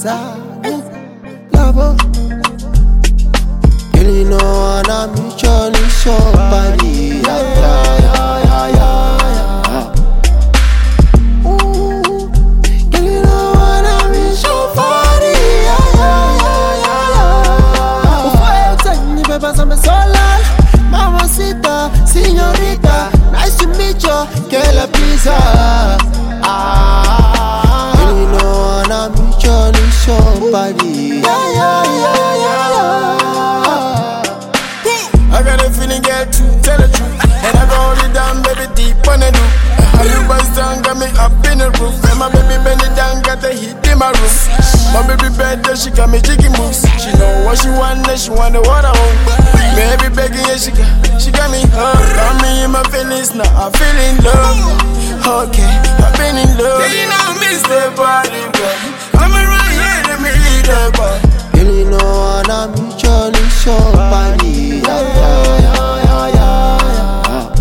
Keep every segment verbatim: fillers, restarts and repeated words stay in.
Esa, love. Girl, you know I'm a Johnny somebody. Yeah, yeah, yeah, yeah, yeah. Ooh, girl, you know I'm a somebody. Yeah, yeah, yeah, yeah, yeah. Before you tell me, baby, I'm so loud. Mamacita, señorita, nice to meet you. Que la pizza. Ah, girl, you know I'm a Johnny somebody. Yeah, yeah, yeah, yeah, yeah. I got a feeling, girl, to tell the truth. And I got it down, baby, deep on the loop. How you boys down, got me up in the roof. And my baby bend it down, got the heat in my roof. My baby better, she got me jiggy moves. She know what she want, and she want the water home. Baby begging, yeah, she got, she got me hooked. Got me in my feelings, now I'm feeling love. Okay, I've been in love. Yeah, you know I miss the body, boy. I'm around here, let me eat the boy. Girl, you know I'm a Johnny somebody. Yeah, yeah, yeah, yeah, yeah.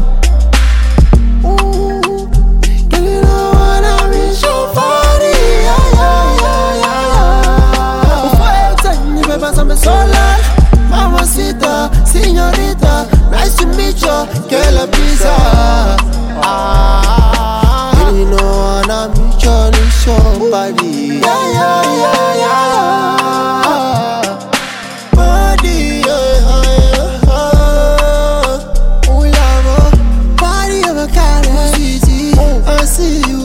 Ooh, girl, you know I'm a somebody. Yeah, yeah, yeah, yeah, yeah. Before you tell me, baby, I'm so loud. Mamacita, señorita, nice to meet you. Que la pizza. Ah, girl, you know I'm a Johnny somebody. Yeah, yeah, yeah, yeah, yeah. Body, yeah, yeah, yeah. Oh, love, body of a cat, sweetie. I see you,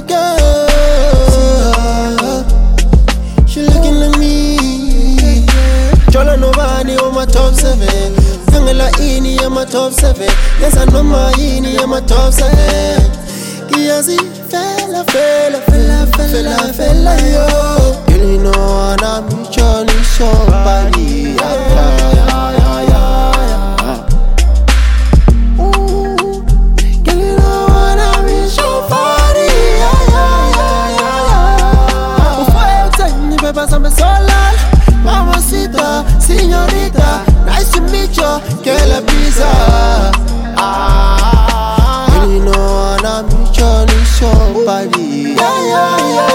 girl. She looking at me. Jola Novani on my top seven. Fingala ini on my top seven. Yes, I know my ini on my top seven. Kiasi, fella, fella, fella, fella, fella, yo. Girl, you know I'm a Johnny somebody. Yeah, yeah, yeah, yeah, yeah, yeah. Ooh, girl, you know I'm a somebody. Yeah, yeah, yeah, yeah, yeah. Before you tell me, baby, I'm so loud. Mamacita, señorita, nice to meet you. Que la pizza. Ah, girl, you know I'm a Johnny somebody. Yeah, yeah, yeah.